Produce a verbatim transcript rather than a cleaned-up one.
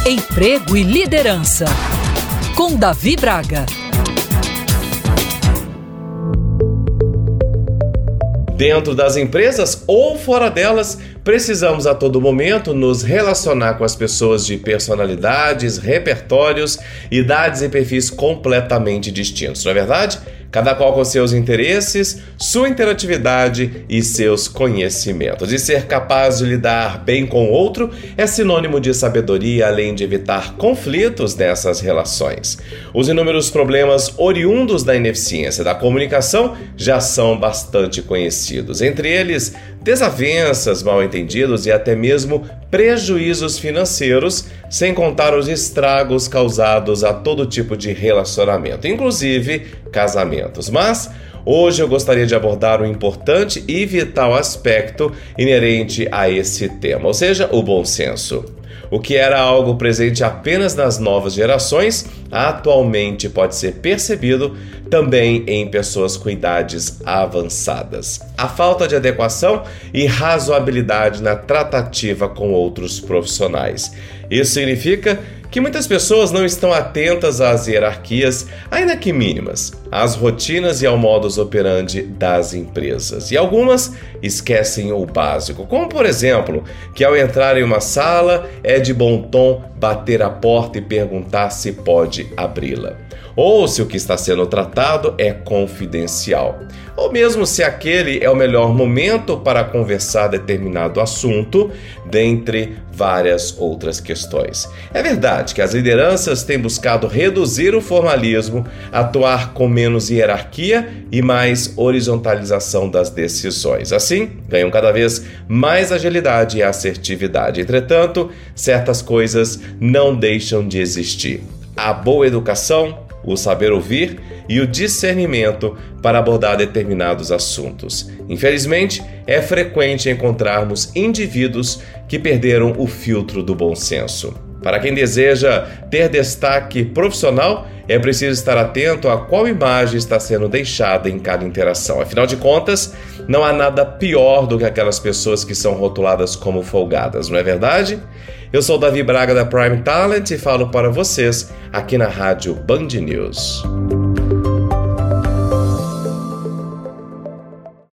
Emprego e Liderança, com Davi Braga. Dentro das empresas ou fora delas, precisamos a todo momento nos relacionar com as pessoas de personalidades, repertórios, idades e perfis completamente distintos, não é verdade? Cada qual com seus interesses, sua interatividade e seus conhecimentos. E ser capaz de lidar bem com o outro é sinônimo de sabedoria, além de evitar conflitos nessas relações. Os inúmeros problemas oriundos da ineficiência da comunicação já são bastante conhecidos. Entre eles, desavenças, mal-entendidos e até mesmo prejuízos financeiros, sem contar os estragos causados a todo tipo de relacionamento, inclusive casamentos. Mas hoje eu gostaria de abordar um importante e vital aspecto inerente a esse tema, ou seja, o bom senso. O que era algo presente apenas nas novas gerações, atualmente pode ser percebido também em pessoas com idades avançadas. A falta de adequação e razoabilidade na tratativa com outros profissionais. Isso significa que muitas pessoas não estão atentas às hierarquias, ainda que mínimas, às rotinas e ao modus operandi das empresas. E algumas esquecem o básico, como por exemplo, que ao entrar em uma sala é de bom tom bater a porta e perguntar se pode abri-la. Ou se o que está sendo tratado é confidencial. Ou mesmo se aquele é o melhor momento para conversar determinado assunto, dentre várias outras questões. É verdade que as lideranças têm buscado reduzir o formalismo, atuar com menos hierarquia e mais horizontalização das decisões. Assim, ganham cada vez mais agilidade e assertividade. Entretanto, certas coisas não deixam de existir. A boa educação, o saber ouvir e o discernimento para abordar determinados assuntos. Infelizmente, é frequente encontrarmos indivíduos que perderam o filtro do bom senso. Para quem deseja ter destaque profissional, é preciso estar atento a qual imagem está sendo deixada em cada interação. Afinal de contas, não há nada pior do que aquelas pessoas que são rotuladas como folgadas, não é verdade? Eu sou Davi Braga da Prime Talent e falo para vocês aqui na Rádio Band News.